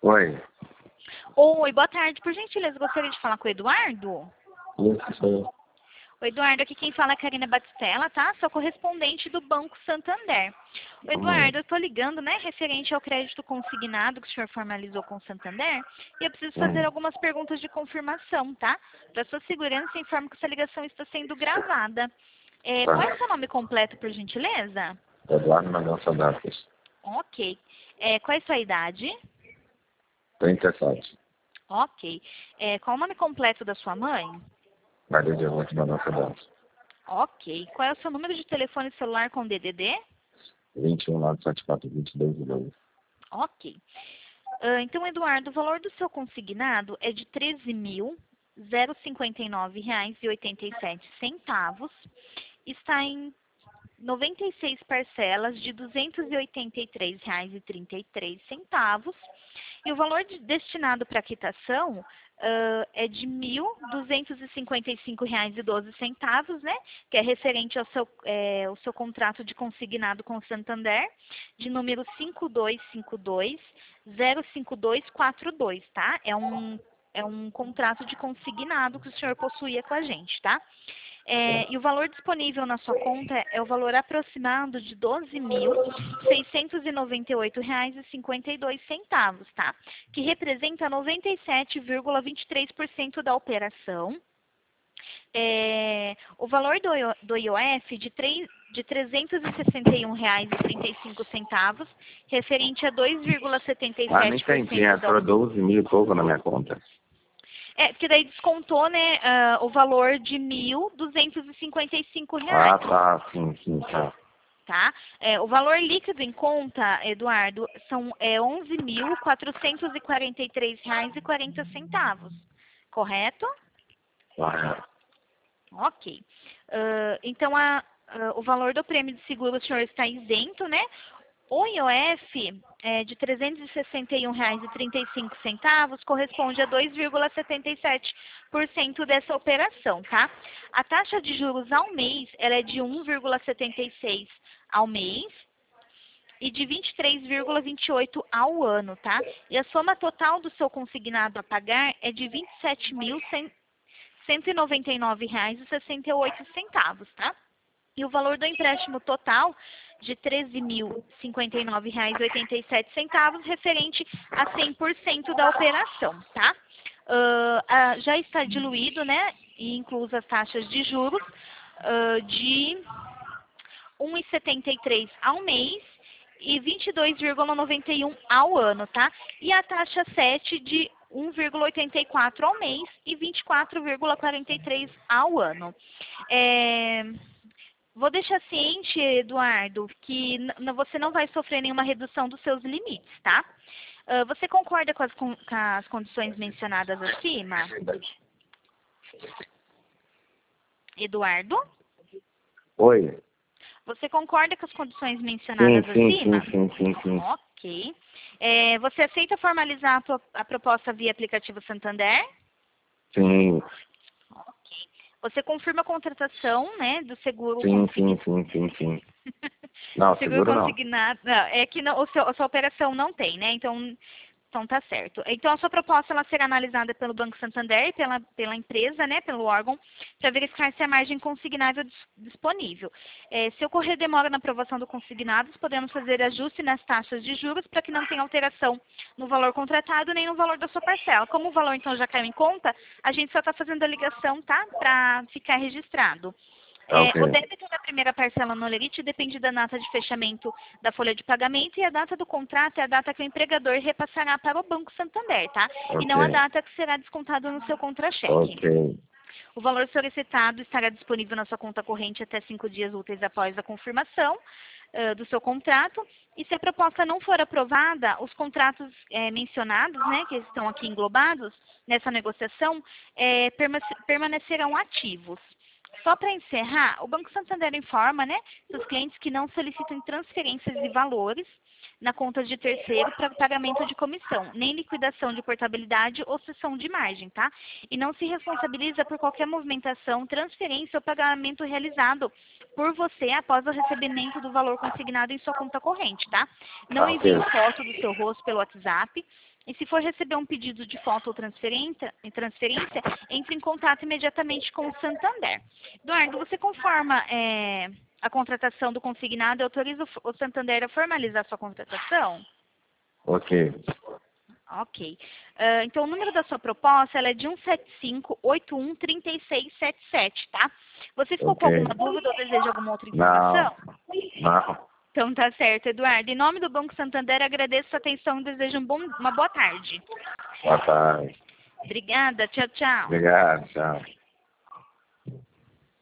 Oi, Oi, boa tarde. Por gentileza, gostaria de falar com o Eduardo? isso sou eu. O Eduardo, aqui quem fala é a Karina Batistella, tá? Sou correspondente do Banco Santander. O Eduardo, eu estou ligando, né, referente ao crédito consignado que o senhor formalizou com o Santander, e eu preciso fazer algumas perguntas de confirmação, tá? Para sua segurança, informo que essa ligação está sendo gravada. Qual é o seu nome completo, por gentileza? Eduardo Mendonça Datas, Ok. Qual é a sua idade? 37. Ok. Qual é o nome completo da sua mãe? Maria de Lourdes Mendonça Datas, Ok. Qual é o seu número de telefone celular com DDD? 21 974 22 12. Ok. Então, Eduardo, o valor do seu consignado é de R$ 13.059,87. Está em 96 parcelas de R$ 283,33. E o valor destinado para quitação é de R$ 1.255,12, né? Que é referente ao seu contrato de consignado com o Santander, de número 5252-05242, tá? É um contrato de consignado que o senhor possuía com a gente, tá? E o valor disponível na sua conta é o valor aproximado de R$ 12.698,52, tá? Que representa 97,23% da operação. O valor do IOF de R$ 361,35, referente a Não entendi, 2,77% da entrou 12 mil e pouco na minha conta. porque daí descontou, né, o valor de R$ 1.255, Tá, sim, tá. tá? O valor líquido em conta, Eduardo, são R$ 11.443,40, correto? Tá, Ok. Então, o valor do prêmio de seguro o senhor está isento, né? O IOF de R$ 361,35 corresponde a 2,77% dessa operação, tá? A taxa de juros ao mês ela é de 1,76 ao mês e de 23,28 ao ano, tá? E a soma total do seu consignado a pagar é de R$ 27.199,68, tá? E o valor do empréstimo total de R$ 13.059,87, referente a 100% da operação, tá? Já está diluído, né, e incluso as taxas de juros de 1,73 ao mês e 22,91 ao ano, tá? E a taxa 7 de 1,84 ao mês e 24,43 ao ano. Vou deixar ciente, Eduardo, que você não vai sofrer nenhuma redução dos seus limites, tá? Você concorda com as condições mencionadas acima? Eduardo? Oi. Você concorda com as condições mencionadas acima? Sim. Ok. Você aceita formalizar a proposta via aplicativo Santander? Sim. Ok. Você confirma a contratação, né, do seguro Sim. Não, seguro seguro não. consignado. Não, é que não, a sua operação não tem, né? Então tá certo. Então a sua proposta ela será analisada pelo Banco Santander, pela empresa, né, pelo órgão, para verificar se a margem consignável disponível. Se ocorrer demora na aprovação do consignado, podemos fazer ajuste nas taxas de juros para que não tenha alteração no valor contratado nem no valor da sua parcela. Como o valor então já caiu em conta, a gente só está fazendo a ligação, tá, para ficar registrado. Ok. O débito da primeira parcela no Olerite depende da data de fechamento da folha de pagamento, e a data do contrato é a data que o empregador repassará para o Banco Santander, tá? E não a data que será descontada no seu contra-cheque. Ok. O valor solicitado estará disponível na sua conta corrente até 5 dias úteis após a confirmação do seu contrato. E se a proposta não for aprovada, os contratos mencionados, né, que estão aqui englobados nessa negociação, permanecerão ativos. Só para encerrar, o Banco Santander informa, né, seus clientes que não solicitam transferências de valores na conta de terceiro para pagamento de comissão, nem liquidação de portabilidade ou cessão de margem, tá? E não se responsabiliza por qualquer movimentação, transferência ou pagamento realizado por você após o recebimento do valor consignado em sua conta corrente, tá? Não envie foto do seu rosto pelo WhatsApp, E se for receber um pedido de foto ou transferência, entre em contato imediatamente com o Santander. Eduardo, você conforma a contratação do consignado e autoriza o Santander a formalizar sua contratação? Ok. Ok. Então, o número da sua proposta ela é de 175-81-3677, tá? Você ficou com Ok. alguma dúvida ou deseja alguma outra informação? Não. Então, tá certo, Eduardo. Em nome do Banco Santander, agradeço a sua atenção e desejo uma boa tarde. Boa tarde. Obrigada. Tchau, tchau. Obrigado, tchau.